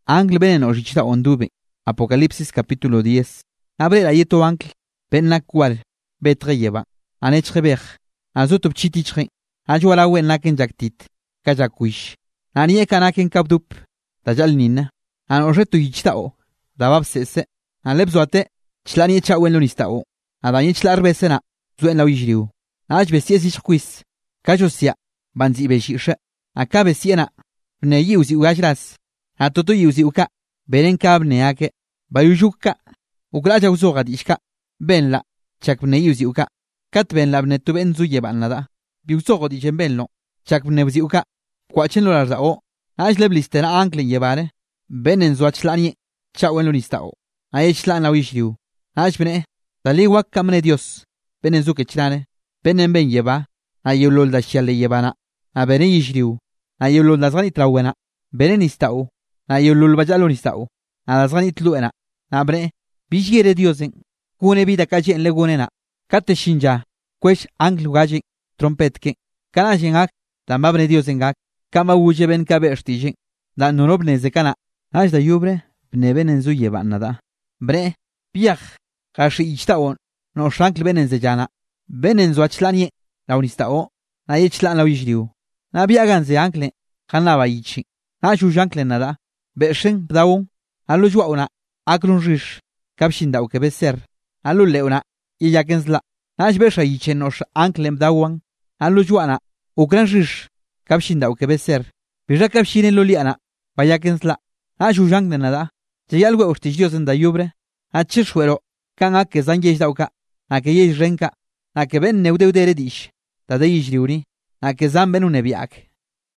Ángel benen o xichta ondube. Apocalipsis capítulo 10. Abre la yeto ángel. Ben na kwal. Betre yeba. Anechre bej. Azutub chitichre. Ajwala wen naken jaktit. Kajakwish. Anie kanaken kabdup. Dajal nina. An ojetu yichta o. Dabab sese. An lebzoate. Chlanie chawen lonista o. Adanye chlar besena. Zuen la wijriu. Aj besies ichkwis. Kajosia. Banzi beshishe. Akabe siena. Ne yiuzi ugajras. Atoto yiuzi uka. Beren kabne ake. Bayujuka. Uklaja uzogadishka. Ben la. Chakne yuzi uka. Kat ben la bnetu ben zuye banada. Biuzogo dichen benlo. Chakne uzi uka. Kwachen lo larzao. Aj leblistera anklen yebare. Benen zuachlani. Chawen lonistao. Aechlan la wishriu. Aj bene. Dali wakamne Dios. Benen zuke chlane. Benen ben yeba. Ayolol da shale yebana. A benen yishriu. Ayolol da zani trawena. Benen istao. Ayolol bajalo nistao. A da zani tluena. A bene. Bijere Diosen. Kune vida kajen legunena. Kate shinja. Kwesh angl gajen. Trompetke. Kanajen ak. Tambabne Diosen ak. Kama wuje ben kabe ertijen. Da nonobne zekana. Aj da yubre. Bne benen zu yebanada. Bre. Piach. Kashi ichtaon. No shankl benen zejana. Benen zu achlanie. Launistao. Na yechlan lawijriu. Na biagan ze ankle. Kanaba ichi. Na shujankle nada. Beshen daun. Alu juauna. Aklun rish. Kapshinda uke beser. Alu leuna. Iyakensla. Aj besha ichen nosh anklem dawan. Alu juana. Ukran rish. Kapshinda uke beser. Bija kapshine loliana. Bayakensla. Aj shujankle nada. Jayalwe urtijiosen da yubre. Achishwero. Kan ake zanjesh dauka. Ake yesh renka. Ake ben neudeude redish. Tade yishriuni. Ake zan benu nebiak.